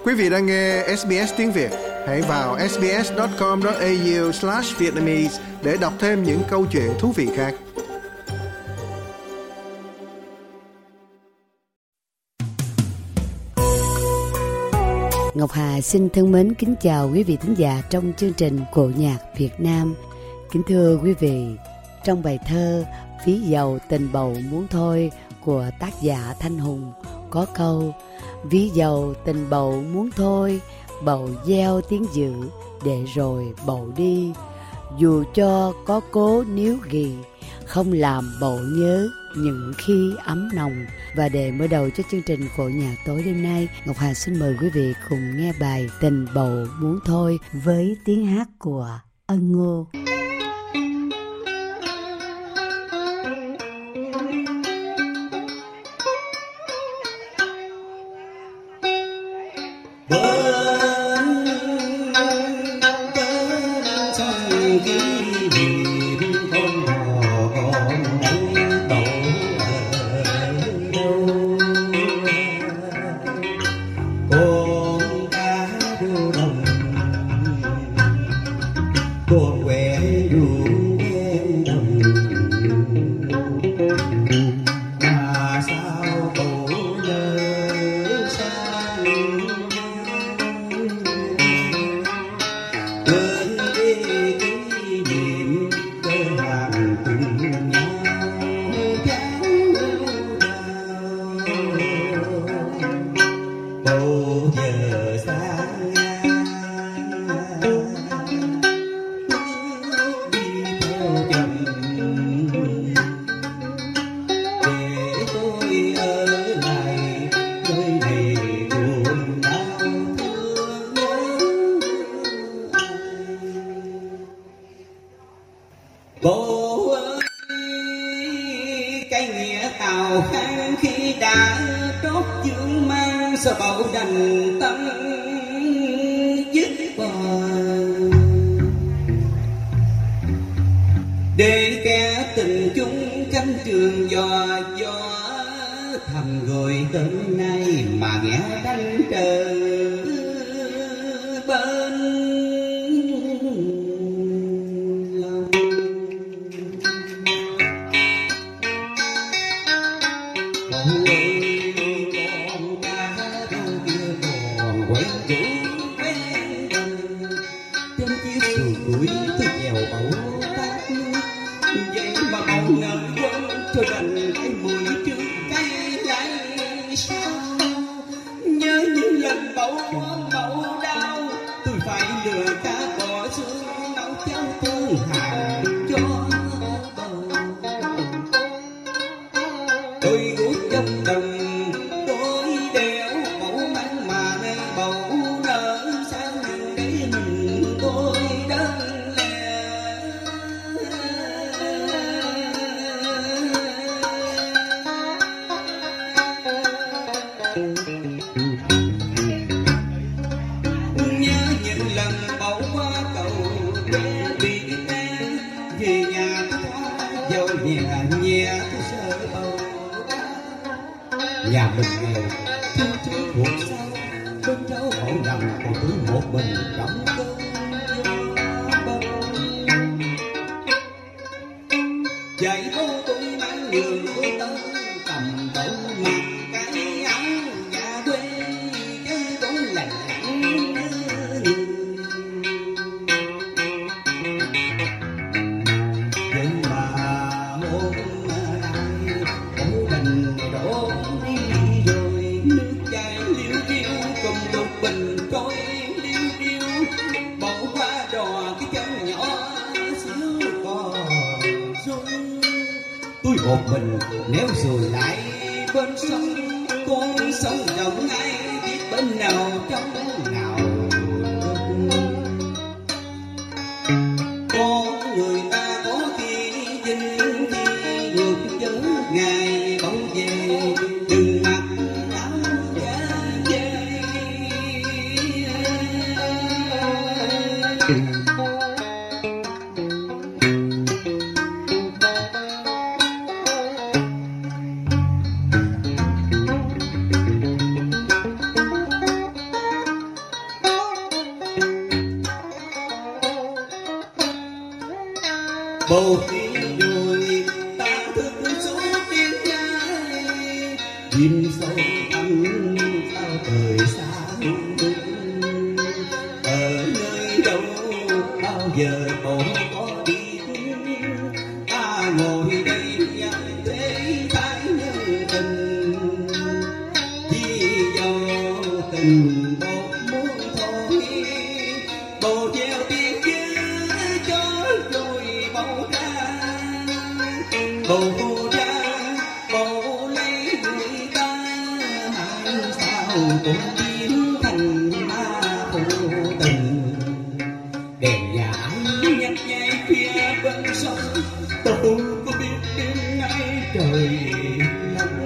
Quý vị đang nghe SBS tiếng Việt. Hãy vào sbs.com.au/vietnamese để đọc thêm những câu chuyện thú vị khác. Ngọc Hà xin thân mến kính chào quý vị thính giả trong chương trình Cổ nhạc Việt Nam. Kính thưa quý vị, trong bài thơ Ví dầu tình bầu muốn thôi của tác giả Thanh Hùng có câu: ví dầu tình bầu muốn thôi, bầu gieo tiếng dữ để rồi bầu đi. Dù cho có cố níu ghì, không làm bầu nhớ những khi ấm nồng. Và để mở đầu cho chương trình Cổ nhạc tối đêm nay, Ngọc Hà xin mời quý vị cùng nghe bài Tình bầu muốn thôi với tiếng hát của Ân Ngô. Nhà mình nghèo, thương thương cuộc sao, bên cháu họ nằm còn cứ một mình trong cơn bông. Dạy bố tôi mang đường lối tới, cầm đầu mặc cái áo nhà quê, chứ cũng lạnh lạnh nhưng mà hôm nay cố tình đổ đi rồi, nước chảy liêu riêu cùng lục bình trôi liêu riêu, bỏ qua đò cái chân nhỏ xíu còn rơi. Tôi một mình nếu rồi lại bên sông, con sông rộng ai biết bên nào trong nào. Có người ta có khi vinh khi ngược chớ ngày bóng về, đừng mặc áo da dê. bầu tiếng đôi ta thức số tiếng nhai chim sâu thẳm sao trời xa ở nơi đâu bao giờ tổ có biết ta ngồi đây nhận thế thái nhân tình chỉ do tình một muốn thôi bầu treo tiếng dưới cho rồi bầu ra bầu phu ra bầu lấy người ta hai sao cũng biến thành ma phụ tình đèn nhã nhấp nháy phía bên sông tôi có biết đêm nay trời nắng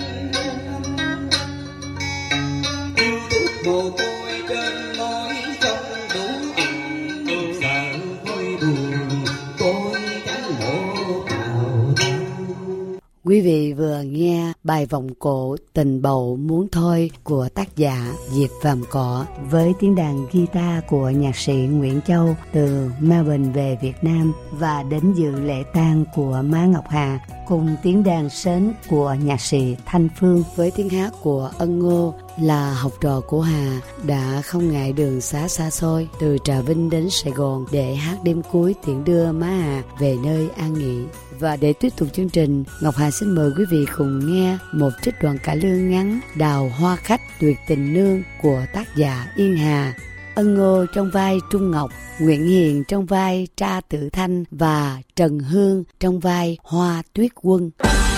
yêu thích mồ côi trên môi không đủ ấm sợ thôi buồn tôi chẳng mổ nào. Quý vị vừa nghe bài vọng cổ Tình Bầu Muốn Thôi của tác giả Diệp Vàm Cỏ với tiếng đàn guitar của nhạc sĩ Nguyễn Châu từ Melbourne về Việt Nam và đến dự lễ tang của má Ngọc Hà, cùng tiếng đàn sến của nhạc sĩ Thanh Phương với tiếng hát của Ân Ngô là học trò của Hà đã không ngại đường xá xa xôi từ Trà Vinh đến Sài Gòn để hát đêm cuối tiễn đưa má Hà về nơi an nghỉ. Và để tiếp tục chương trình, Ngọc Hà xin mời quý vị cùng nghe một trích đoạn cải lương ngắn Đào Hoa Khách Tuyệt Tình Nương của tác giả Yên Hà. Ân Ngô trong vai Trung Ngọc, Nguyễn Hiền trong vai Tra Tử Thanh và Trần Hương trong vai Hoa Tuyết Quân.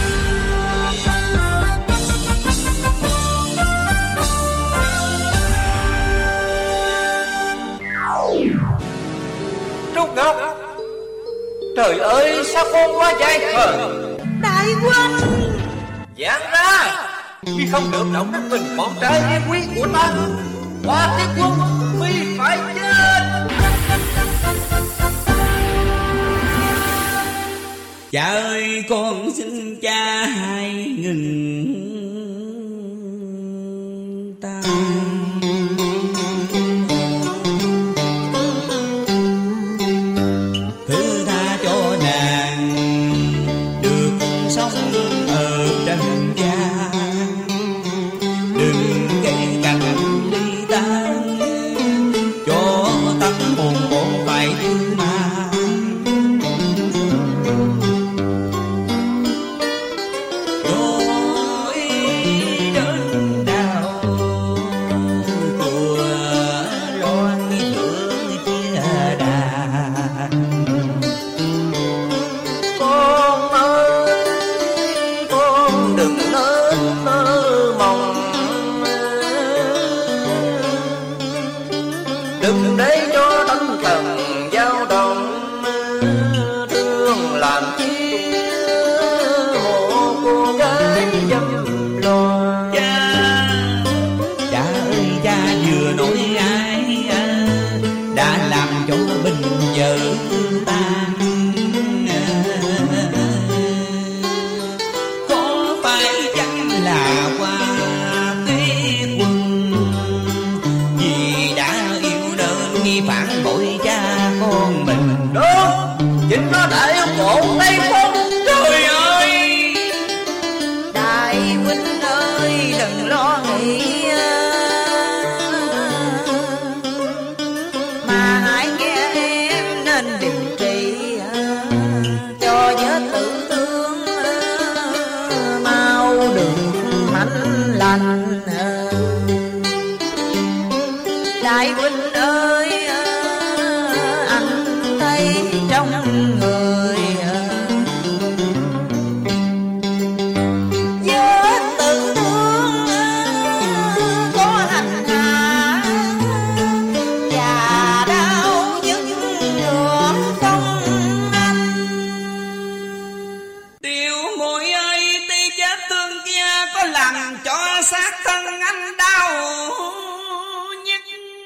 Trung Ngọc, trời ơi sao con quá dài khờ. Đại huynh, Giang ra, mi không được động đến mình con trai yêu quý của ta. Hoa Tuyết Quân, mi phải chết. Cha ơi con xin cha hãy ngừng ta. Thứ tha cho nàng được sống ở trần gian, đừng gây cảnh ly tan cho tâm hồn con phải thương mang. Rồi đơn đau của loan hương chia đàn. Con ơi, con đừng nên mơ mộng, đừng để cho tinh thần dao động, thương làm chi một cô gái dâm loạn. Cha ơi cha vừa nói ai đã làm cho bình vợ tan. Có phải chăng là Hoa Tuyết Quân vì đã yêu nên nghi phản bội cha con mình? Đúng, chính nó đã yêu cổ Tây Phong. Trời ơi, đại huynh ơi đừng lo nghĩ, mà hãy nghe em nên điều trị cho vết tử thương mau được hạnh lành. Đại huynh ơi, anh thấy trong người vết tử thương có hành hạ và đau nhức ngược không anh. Tiểu muội ơi, tuy vết thương kia có làm cho xác thân anh đau nhất,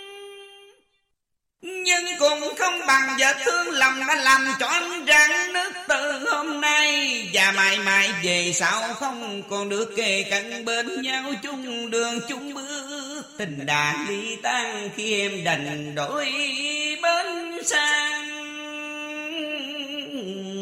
nhưng cũng không bằng vết thương lầm đã làm cho anh rạn nứt từ hôm nay và mãi mãi về sau không còn được kề cận bên nhau chung đường chung bước. Tình đã ly tan khi em đành đổi bên sang.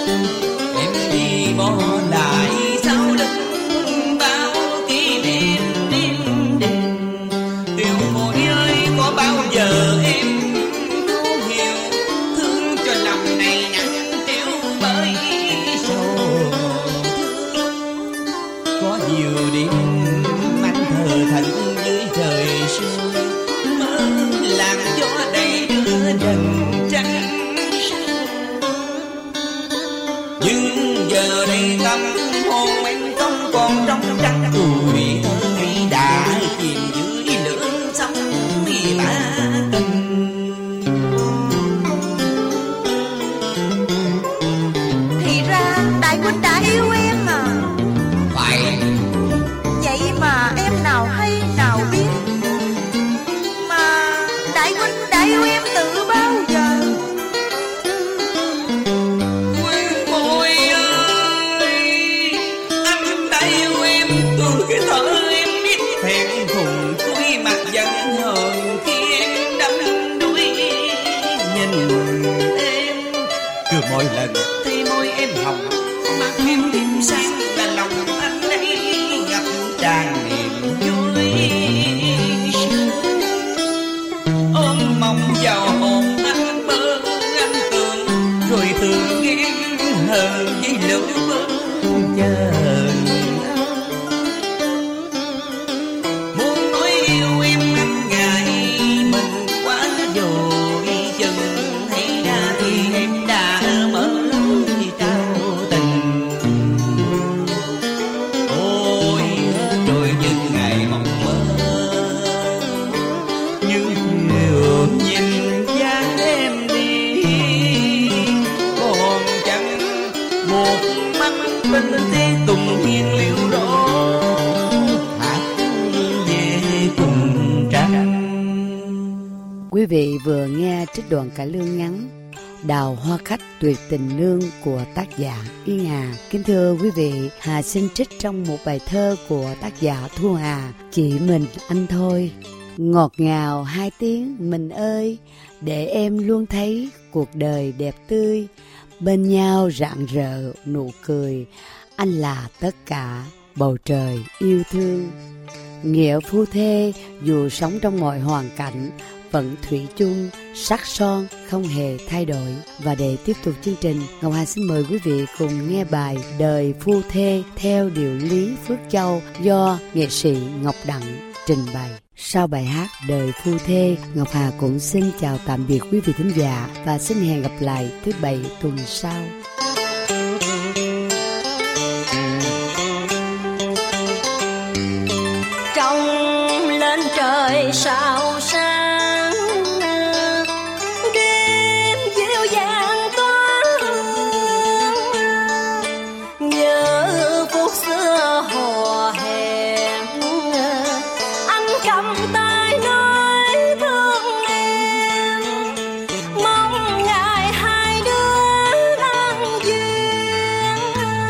em đi bỏ lại sau lưng bao kỷ niệm đêm đêm. Tiểu muội ơi, có bao giờ em thấu hiểu thương cho lòng này nặng trĩu bởi sầu thương. Có nhiều đêm anh thờ thẫn dưới trời sương, mơ làm gió đầy đưa đần trăng. Nhưng giờ đây tâm hồn em không còn trong trắng, tuổi thơ ấy đã chìm dưới lửa sóng bá tình. Thì ra đại huynh đã yêu em mà. Phải. Vậy mà em nào hay nào biết, mà đại huynh đã yêu em từ bao giờ? Quyên Bội ơi, anh đã yêu em từ cái thở em biết thẹn thùng cúi mặt giận hờn khi em đắm đuối nhìn em. Cứ mỗi lần thấy môi em hồng, mắt em tim sáng là lòng anh ấy ngập tràn niềm vui sướng. Ôm mong vào hồn anh mơ anh tưởng, rồi thường ghen hờn với lửa bớt chờ. Muốn nói yêu em anh ngại mình quá rồi chừng, hay ra thì em đã mở lối trao tình. Ôi rồi những ngày mộng mơ, những điều nhìn dáng em đi, còn chẳng một mắt bên thế tùng hiên liễu đó hát về cùng trăng. Quý vị vừa nghe trích đoạn cải lương ngắn Đào Hoa Khách Tuyệt Tình Nương của tác giả Yên Hà. Kính thưa quý vị, Hà xin trích trong một bài thơ của tác giả Thu Hà, Chị Mình Anh Thôi. Ngọt ngào hai tiếng mình ơi, để em luôn thấy cuộc đời đẹp tươi, bên nhau rạng rỡ nụ cười, anh là tất cả bầu trời yêu thương. Nghĩa phu thê dù sống trong mọi hoàn cảnh vẫn thủy chung, sắc son không hề thay đổi. Và để tiếp tục chương trình, Ngọc Hà xin mời quý vị cùng nghe bài Đời Phu Thê theo điệu Lý Phước Châu do nghệ sĩ Ngọc Đặng trình bày. Sau bài hát Đời Phu Thê, Ngọc Hà cũng xin chào tạm biệt quý vị thính giả và xin hẹn gặp lại thứ Bảy tuần sau. Trông lên trời sao sáng, đêm dịu dàng tỏa hương, nhớ phút xưa hò hẹn, anh cầm tay nói thương em, mong ngày hai đứa an duyên.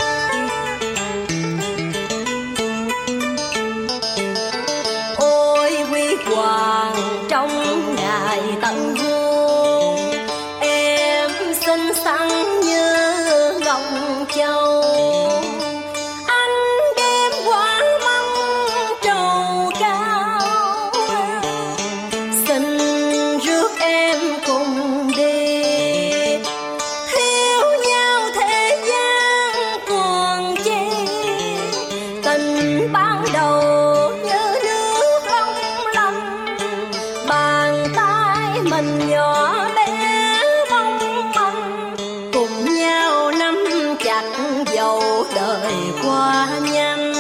Ôi huy hoàng trong ngày tận hôn, em xinh xắn như ngọc châu, anh đem quả măng trầu cao, xin rước em cùng đi, thiếu nhau thế gian còn chi, tình ban đầu như nước long lanh, bàn tay mình nhỏ bé mong manh, cùng nhau nắm chặt dầu đời qua nhanh.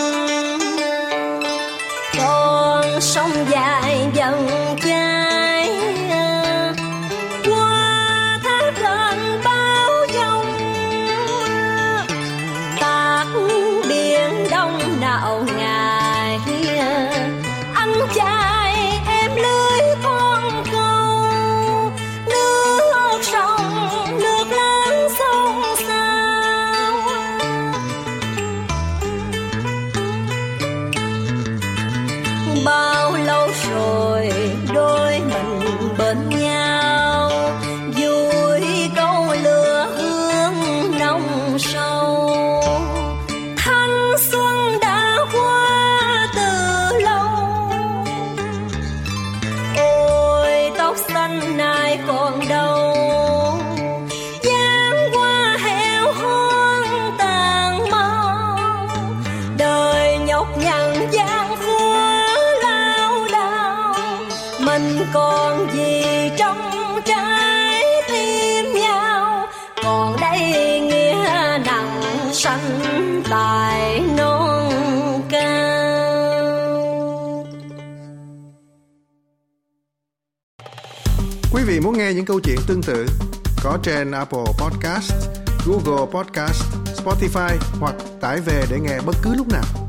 Con sông dài dần chảy qua thác rền bao dòng, tạc biển đông nào ngài, anh trai em lưới con câu, nước sông nước lớn sông sao. Bao lâu rồi còn gì trong trái tim nhau, còn đây nghĩa nặng sanh tài non cao. Quý vị muốn nghe những câu chuyện tương tự có trên Apple Podcast, Google Podcast, Spotify hoặc tải về để nghe bất cứ lúc nào.